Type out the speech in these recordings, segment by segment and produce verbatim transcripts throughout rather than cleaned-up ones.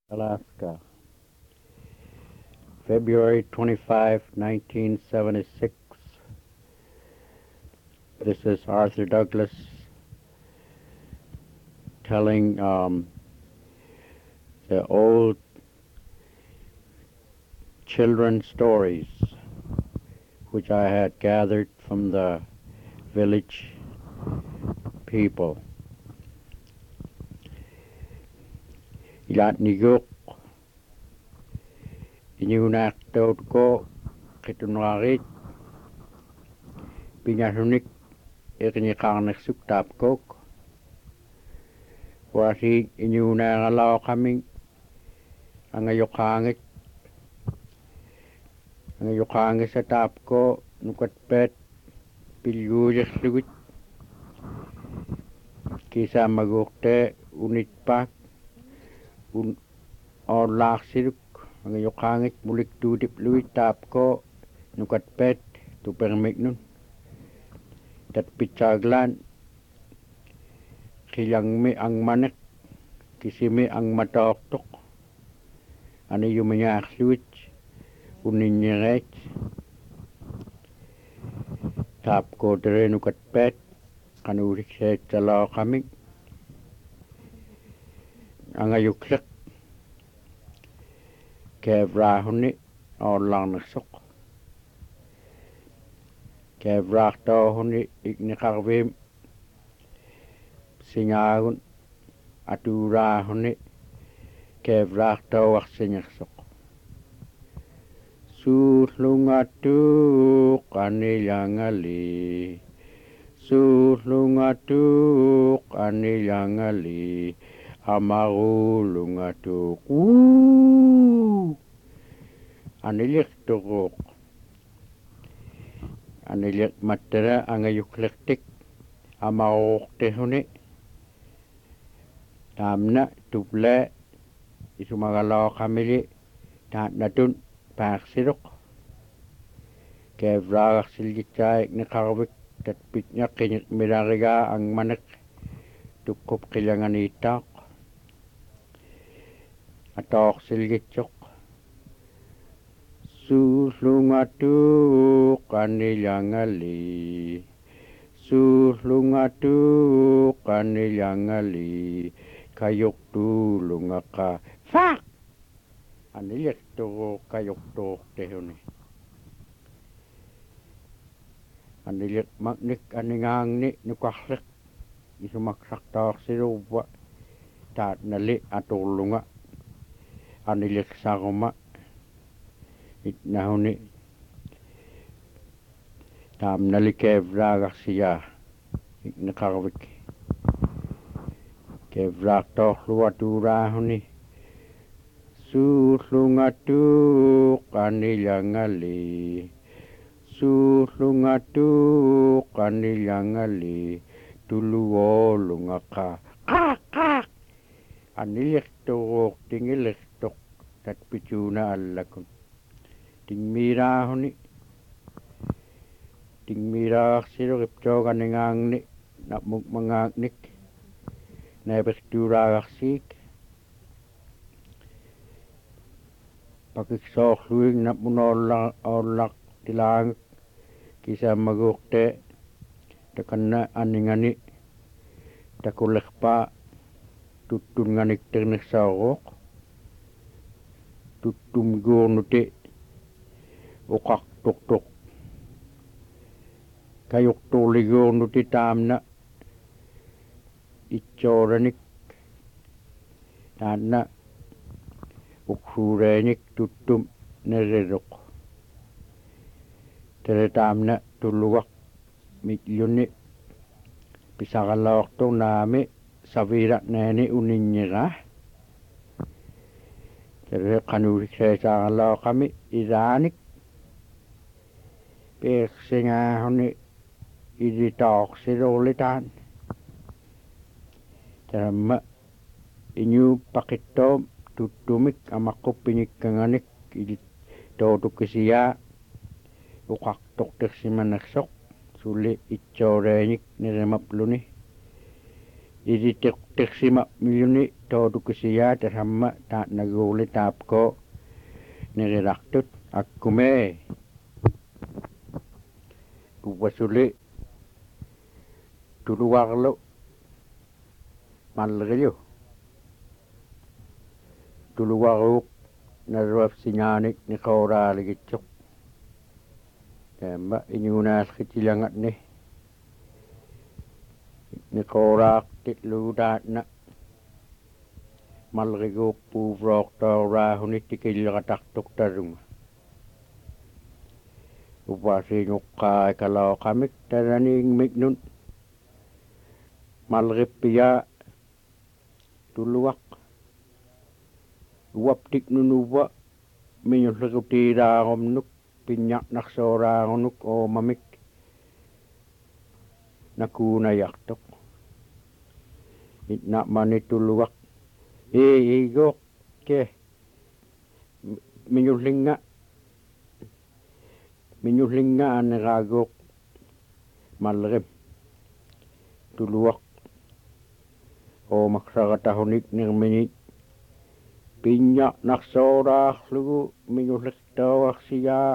Alaska, February twenty-fifth, nineteen seventy-six. This is Arthur Douglas telling um, the old children's stories which I had gathered from the village people. Ilat niguk inyunak taut ko kitunwarit pinyasunik ikinyikanek suktap kok wasi inyunak alaw kaming angayokangit angayokangit sa tap ko nukat pet pilyulik lugut kisa magukte unit pak un orlak siruk angayokangit mulik tudip luit tap ko nukat pet tu permik nun tat pitsaglan kilang mi ang manek kisimi ang matoktok ano yung mga akluit uninyiret tap ko tere nukat pet kanurik sa talaw kami ang ayuklak kevrahon ni orlang nasok kevrah tohon ni iknikarvim singagun aturahon ni kevrah tohak sinyaksok suhlungatuk anilangali suhlungatuk anilangali amarulungatuk wuu anilik tukuk anilik matera angayuklektik amaruk tehuni tamna tuple isumagalaw kamili taat natun paksirok kevragak siljitsaik nakarwik tatpitnya kinyat mirariga ang manak tukup kilangan itak atok siljitsok suhlungatuk anilangali suhlungatuk anilangali kayok tulungaka fak anilik to kayok to tehuni anilik magnik aningang ni nukahlek isumaksak tok siruwa taat nali atulunga anilik sakuma itnahuni tam nali kevragak siya iknakarwik kevrak tok luaturahuni suhlungatuk anilangali suhlungatuk anilangali tuluolungaka kak kak anilik tok tingilik tok tatpitsuna allakun tingmirahuni tingmirah siro kipchogan ningang ni napmuk mangagnik naibekturagak sik pakiksok luing napmunolak olak tilang kisa magukte takana aningani takulek pa tutun nganik ternek sawok tutum gurnuti ukak tuk tuk kayuk tuli gurnuti tamna ichoranik tana uksurenik tutum nererok tere tamna tuluwak milyoni pisakalawak to nami savirak neni uninyira tere kanurik sa sakalawak kami iranik peksingahoni iditok sirolitan tere ma inyu pakitom tutumik amakop pinik kanganik idi totuk kesiya ukak toktek simanaksok suli ichorenik niremap luni Idi tek teksima miljoni toodukisia tasamma ta naguuli taapko nerilaktut akkume uwasuli tuluwarlu malrilu tuluwaruuk naruaf sinaanik ni qawraaligitsuk tamma inyuunaalkitilangat ni ni qawraaqtit luutaatna malriguuk puuvroortoorraahuni tikilleratartuq tarunga upasiinuqqaa kalooqamik taraniingmiknun malrippiyaa tuluaq uaptiknun uwa minyullerutiiraarumnuk pinnyaqnarsooraagunuk oomamik nakuunayartuq itna'mani tuluaq ei igoq ke minyullinga minyullinga aneraaguuq mallerim tuluaq oomaksaratahunik nirminit pinnyaqnarsooraaxlugu minyullertooarsigaa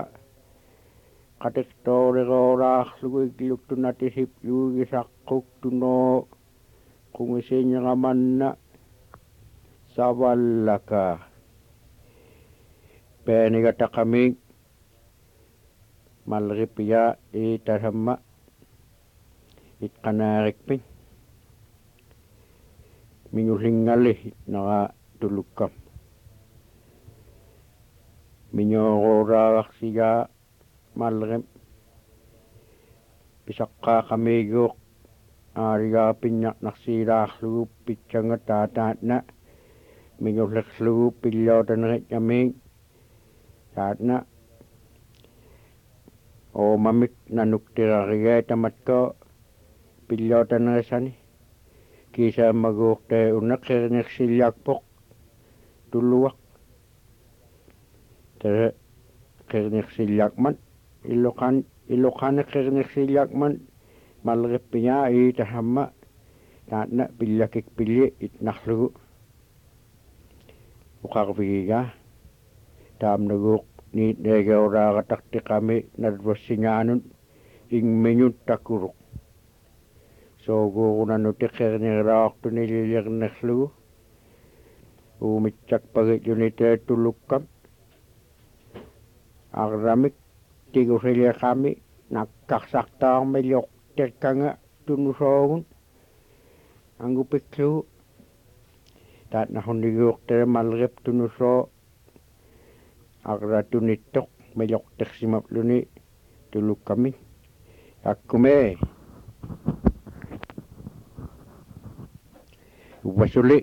qatirtoorirooraaxlugu ikluktunatisip yuugisaqquktunoo qungisiñeramanna savallaka peenigataqamiik malripiyaa iitasamma itqanaarikpin minyullingalli itnaraa tulukkam minyoorooraarsigaa malrim pisaqqaaqamiiguuq aarigaa pinnyaqnarsiilaaxlugu pitsanga taataatna minyullerlugu pillootaneritjamiik taatna oomamik nanuktirarigeetamatko pillootanerisani kiisaamaguuqtee unnaqirnirsillaakpoq tuluaq tere qirnirsillaakman illuqan illuqane qirnirsillaakman malrippiyaa iitasamma taatna pillakikpilli itnarlugu uqarvigigaa taamnaguuq niitneegeoraarataqtiqami narruassigaanun ingmiñut takuruq sooguurunanuti qirniraortunilillernerlugu uumitsakpagitjunitee tulukkam arramik tigusilliqami nakkarsartaarmilluqtirkanga tunusoogun angupiklugu taatnaruniguuqtere malrip tunusoo arratunittoq milloqtirsimapluni tulukkami akkume uwasuli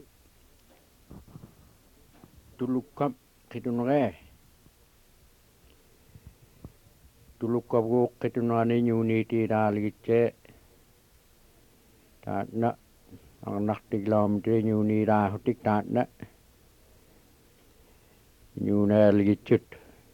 tulukkam qitunere tulukkavuuq qitunani ñuuniitiilaaligitsee taatna arnartiglaamitee ñuuniilaahutik taatna ñuunaaligitsut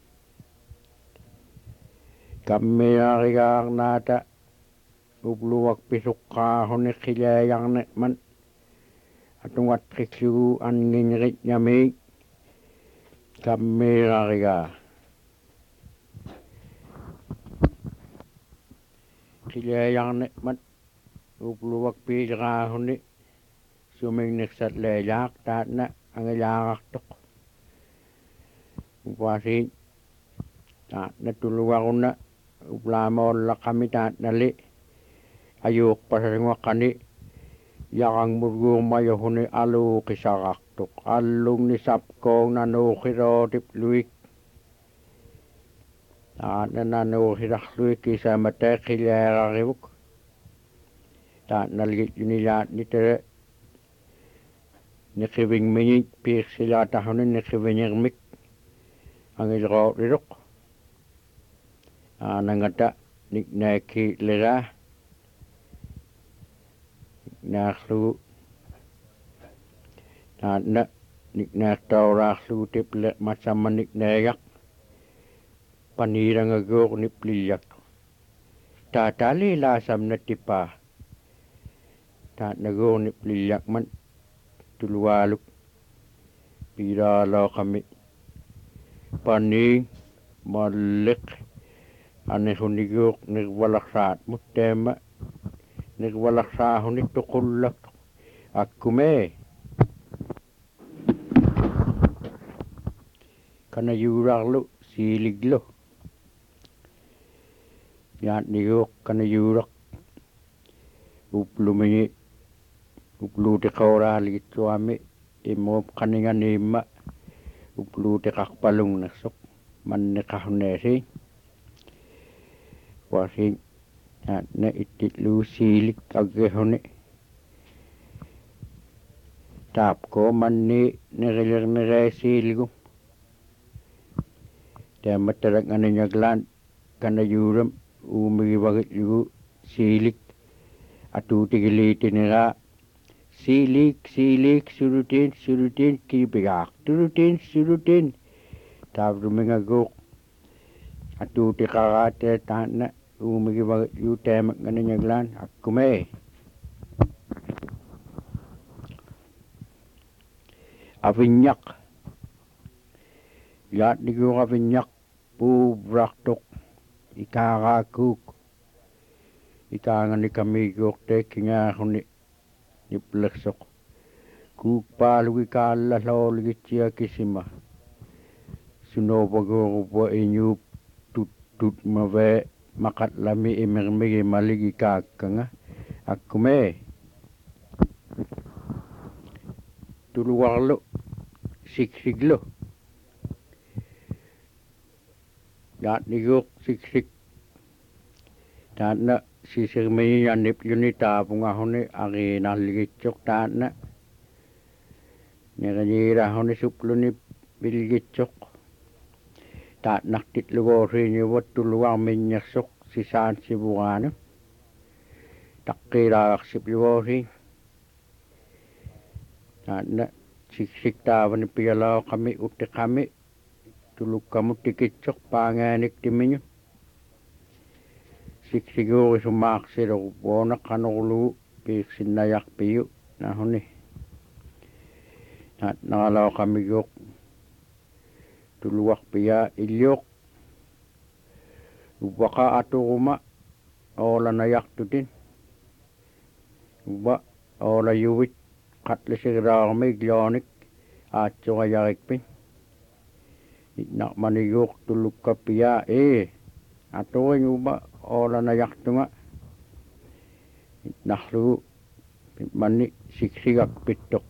kammiarigaarnaata upluwak pisuqqaahuni qilaayarneqman atungatqiklugu anginritñamiik kammiirarigaa qilaayarneqman upluwak piileraahuni sumingnirsatleejaaq taatna angilaarartoq upasiin taatna tuluwaruna uplaamollaqami taatnali ajuuqpasasinguaqqani yarangmurguurmayohuni aluuqisarartuq allungni sapkoognanuuqirootip luik taatna nanuuqisarluik kiisaamataa qilaararivuk taatnalgitjunilaatni tere niqivingmiñik piirsilaatahuni niqiviñermik angilrootliruq aanangata niknaakkiileraa niknaarlugu taatna niknaartooraarlugu tiple massamma niknaagaq paniirangaguuq niplillak taataali laasamna tipaa taat nagoni plilakman tuluwaluk piralo kami paning malik ane huniguk nigwalaksaat mutema nigwalaksaa hunit tukullak akkume kana yurarlu siiliglu yaat niguk kana yurak uplumini upluti kauraaligit suami imop kaningan imma upluti kakpalung nasok manne kahunesi wasin yaat na ititlu siilig agehone tapko manni nerilir nere siiligum Tematarak ngane nyaglan kana yuram umigi bagit yugu siilig atu tigiliti nira silik silik surutin surutin kibigak surutin surutin tabruminga guk atu tikagate tana umigi bagit yu temak ngane nyaglan akume avinyak yaat nigu avinyak pu braktok ikagakuk ikangan ni kami guk te kinga huni nipleksok kuk palu ikalla lol gitsia kisima sunobago bo inyup tut tut mave makat lami imirmigi maligi kakanga akume tuluwarlo siksiglo yaat niguk siksik taatna sisirmini yanip yuni taapunga huni agi nalligitsok taatna niranyira huni supluni bilgitsok taatnak titlugorini wattuluwar minyarsok sisaan sibugaanu takkiraak siplugori taatna siksik taavani piyalao kami utti kami tuluk kamu tikitsok paangaanik timinyu siksiguri sumaaqsiru buona kanulu piiksinnayak piyu nahuni naat naqalao kamiguk tuluwaq piya ilyuq ubaka aturuma oolanayak tutin uba oola yuwit qatlisiraarmi gloonik aatsuqayarikpin nak maniguk tulukka piya e atuin uba olana yaktunga nahlu manni siksigat pittok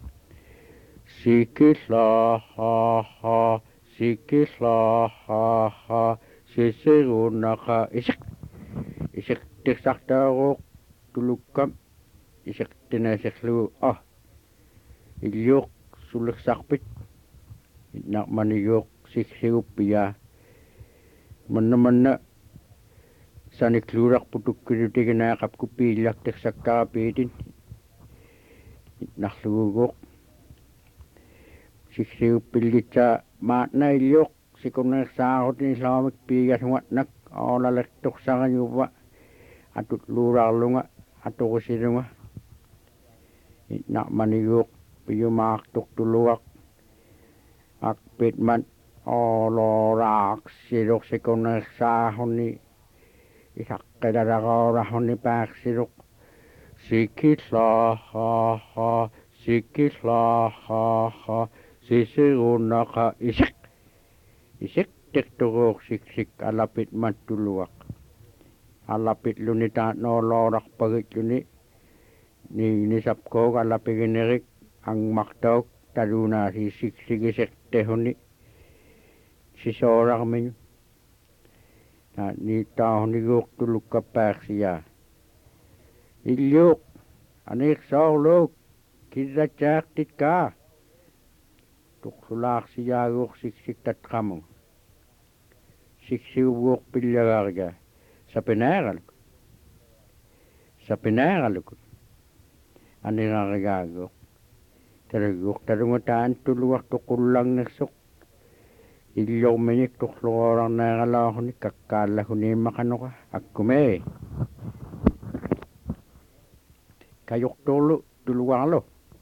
sikilla ha ha sikilla ha ha sisirunaka isik isik tiksaktaruq tulukkam isik tinasiklu ah ilyuk suliksakpit nak maniguk siksiguppia manna manna saniklurak putukkirutigina kapkupiillak tiksakkapiitin nahluuguk siksiguppilgitsa maatna ilyuk sikunersaarut islaamik piigasungatnak oolalektuksaranyuva atutluurarlunga aturusilunga nak maniguk piyumaartuk tuluak akpitman ooloraak siluk sikunersaahuni isaqqedaraqaurahuni paaksiluk sikilla ha ha sikilla ha ha sisirunaka isik isik tikturuuk siksik alapitman tuluak alapitluni taat nooloorak pagitluni ni nisapkook alapiginerik angmaktauk taduna si siksigisik tehuni sisoorakmin taat ni taahuniguk tulukka pääksiya ilyuk anik soorluk kirratsaaqtitkaa tuqsulaarsiyaaguuk siksik tatqamu siksiguuk pillagaarga sapinaagaluk sapinaagaluk anirarigaaguuk tariguuk tarungataan tuluak tuqullangersuk ilyuminik tuqlugoorarnaagalaahuni kakkaallahuni maqanuqa akkume kayok tolu tulualo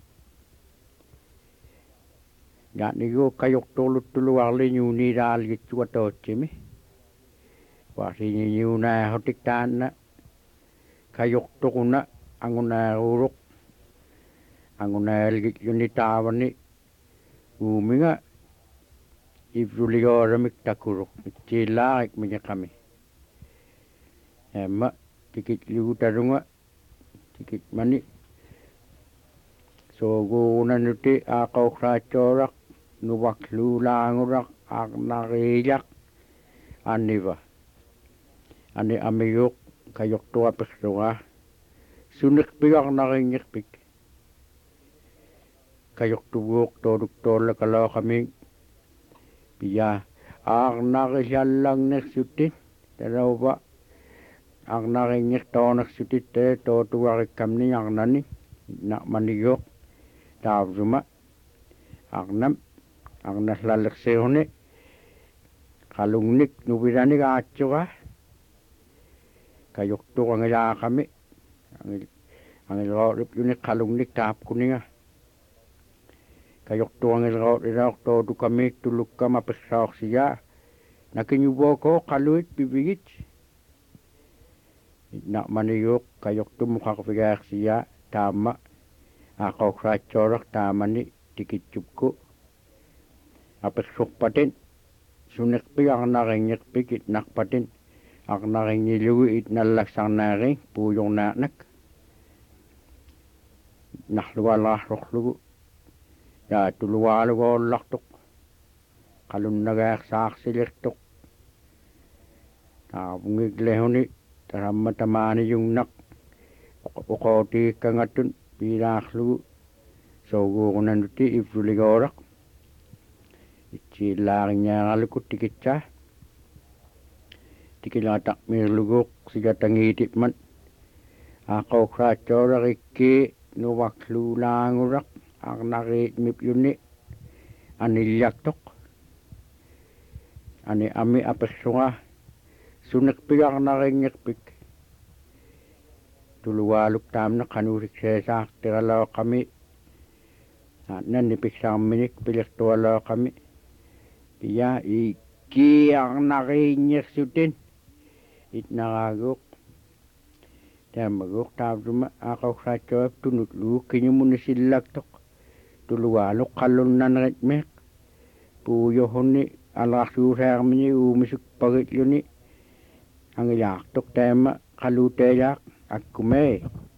ya nigo kayok tolu tuluale nyuni dal gitu atau cimi wasi nyuna hotik tanah kayok tokuna anguna uruk anguna elgit yuni tawani uminga ibruligo ramik takuruk cilaik minya kami emma tikit liu tarunga tikit mani sogo nanuti akau kracorak nuwak lulangurak aknarijak aniva ani amiyuk kayok tua pesroa sunik biak naringik pik kayok tuwuk toduk tola kalau kami biya aknarijallang neksutin terawa aknaringik tonak sutit te to tuwarik kamni aknani nak maniyuk tawruma aknam aknas lalak seone kalungnik nubirani kacoka kayok tu angila kami angil angil rip unik kalungnik tap kuninga kayok tu angil rip to tu kami tuluk kama pesok siya nakinyubo ko kaluit bibigit nak maniyuk kayok tu mukha ko figak siya tama ako kracorak tamani tikit cupku apes sok patin sunek pi ang naringik pikit nak patin ang naringilu it nalak sang naring puyong nanak nakluwala roklu ya tuluwalu ko laktok kalun nagak sak silektok tabungig lehoni tarammatamani yung nak ukoti kangatun piraklu sogo kunanuti ifruligorak Icilarnya lalu ku tikitca tikilatak mirluguk sigatangi tipman ako kracora riki nuwak lulangurak aknari mip yuni anilyak tok ani ami apesunga sunek piak naringik pik tuluwaluk tamna kanurik sesak tiralaw kami nan nipiksang minik pilik tuwalaw kami iya iki ang narinyek sutin it naraguk tamaguk tabduma akaw kracob tunut lu kinyumun silak tok tuluwaluk kalun nanretmek puyo honi alasurang mini umisuk pagit yuni ang iyak tok tema kaluteyak akume